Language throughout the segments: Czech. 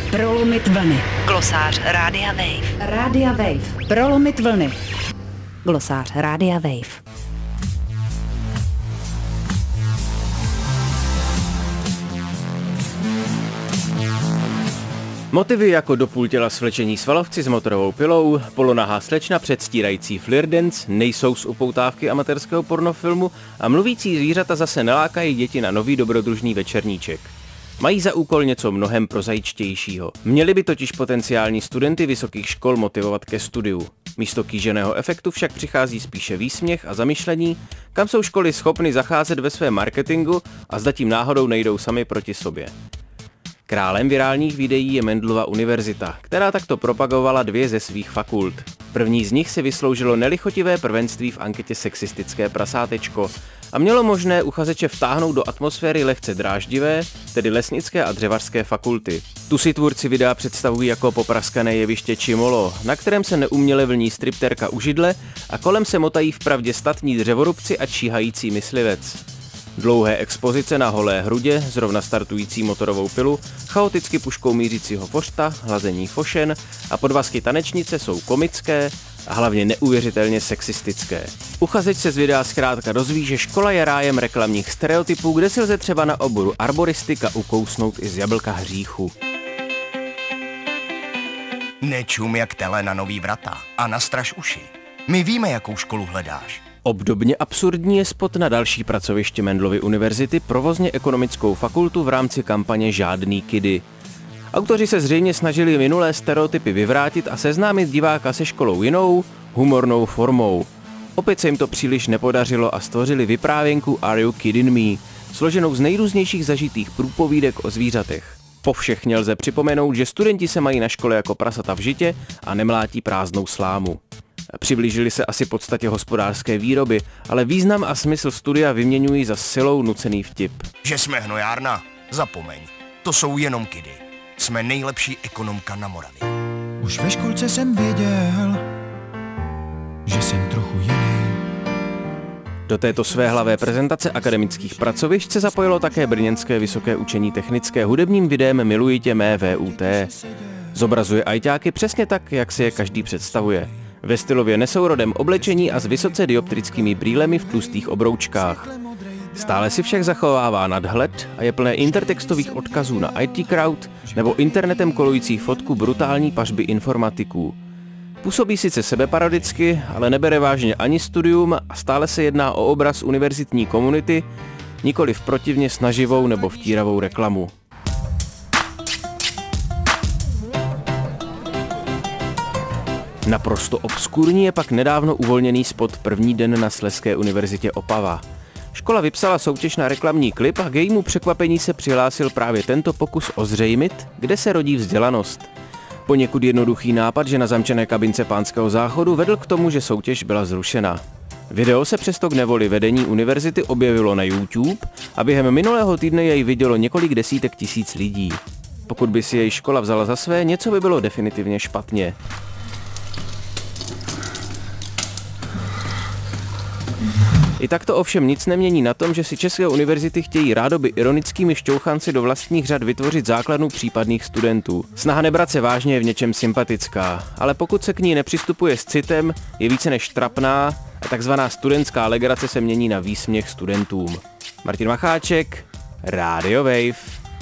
Prolomit vlny. Glosář Rádia Wave. Rádia Wave. Prolomit vlny. Glosář Rádia Wave. Motivy jako do půl těla svlečení svalovci s motorovou pilou, polonahá slečna předstírající flirdance nejsou z upoutávky amatérského pornofilmu a mluvící zvířata zase nelákají děti na nový dobrodružný večerníček. Mají za úkol něco mnohem prozaičtějšího. Měli by totiž potenciální studenty vysokých škol motivovat ke studiu. Místo kýženého efektu však přichází spíše výsměch a zamyšlení, kam jsou školy schopny zacházet ve svém marketingu a zda tím náhodou nejdou sami proti sobě. Králem virálních videí je Mendelova univerzita, která takto propagovala 2 ze svých fakult. První z nich si vysloužilo nelichotivé prvenství v anketě Sexistické prasátečko a mělo možné uchazeče vtáhnout do atmosféry lehce dráždivé, tedy lesnické a dřevařské fakulty. Tu si tvůrci videa představují jako popraskané jeviště Čimolo, na kterém se neuměle vlní stripterka u židle a kolem se motají vpravdě statní dřevorubci a číhající myslivec. Dlouhé expozice na holé hrudě, zrovna startující motorovou pilu, chaoticky puškou mířícího vořta, hlazení fošen a podvazky tanečnice jsou komické a hlavně neuvěřitelně sexistické. Uchazeč se z videa zkrátka dozví, že škola je rájem reklamních stereotypů, kde si lze třeba na oboru arboristika ukousnout i z jablka hříchu. Nečum jak tele na nový vrata a nastraž uši. My víme, jakou školu hledáš. Obdobně absurdní je spot na další pracoviště Mendelovy univerzity, provozně ekonomickou fakultu v rámci kampaně Žádný kidy. Autoři se zřejmě snažili minulé stereotypy vyvrátit a seznámit diváka se školou jinou, humornou formou. Opět se jim to příliš nepodařilo a stvořili vyprávěnku Are You Kidding Me, složenou z nejrůznějších zažitých průpovídek o zvířatech. Povšechně lze připomenout, že studenti se mají na škole jako prasata v žitě a nemlátí prázdnou slámu. Přiblížili se asi podstatě hospodářské výroby, ale význam a smysl studia vyměňují za silou nucený vtip. Že jsme hnojárna? Zapomeň. To jsou jenom kidy. Jsme nejlepší ekonomka na Moravě. Už ve školce jsem věděl, že jsem trochu jiný. Do této svéhlavé prezentace akademických pracovišť se zapojilo také brněnské vysoké učení technické hudebním videem Miluji tě mé VUT. Zobrazuje ajťáky přesně tak, jak si je každý představuje. Ve stylově nesourodém oblečení a s vysoce dioptrickými brýlemi v tlustých obroučkách. Stále si však zachovává nadhled a je plné intertextových odkazů na IT Crowd nebo internetem kolující fotku brutální pařby informatiků. Působí sice sebeparodicky, ale nebere vážně ani studium a stále se jedná o obraz univerzitní komunity, nikoliv protivně snaživou nebo vtíravou reklamu. Naprosto obskurní je pak nedávno uvolněný spot První den na Slezské univerzitě Opava. Škola vypsala soutěž na reklamní klip a k jejímu překvapení se přihlásil právě tento pokus ozřejmit, kde se rodí vzdělanost. Poněkud jednoduchý nápad, že na zamčené kabince Pánského záchodu vedl k tomu, že soutěž byla zrušena. Video se přesto k nevoli vedení univerzity objevilo na YouTube a během minulého týdne jej vidělo několik desítek tisíc lidí. Pokud by si jej škola vzala za své, něco by bylo definitivně špatně. I tak to ovšem nic nemění na tom, že si české univerzity chtějí rádoby ironickými šťouchanci do vlastních řad vytvořit základnu případných studentů. Snaha nebrat se vážně je v něčem sympatická, ale pokud se k ní nepřistupuje s citem, je více než trapná a takzvaná studentská legrace se mění na výsměch studentům. Martin Macháček, Radio Wave.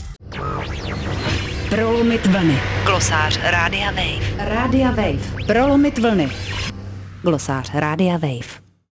Prolomit vlny. Glosář Rádia Wave. Rádia Wave. Prolomit vlny. Glosář Rádia Wave.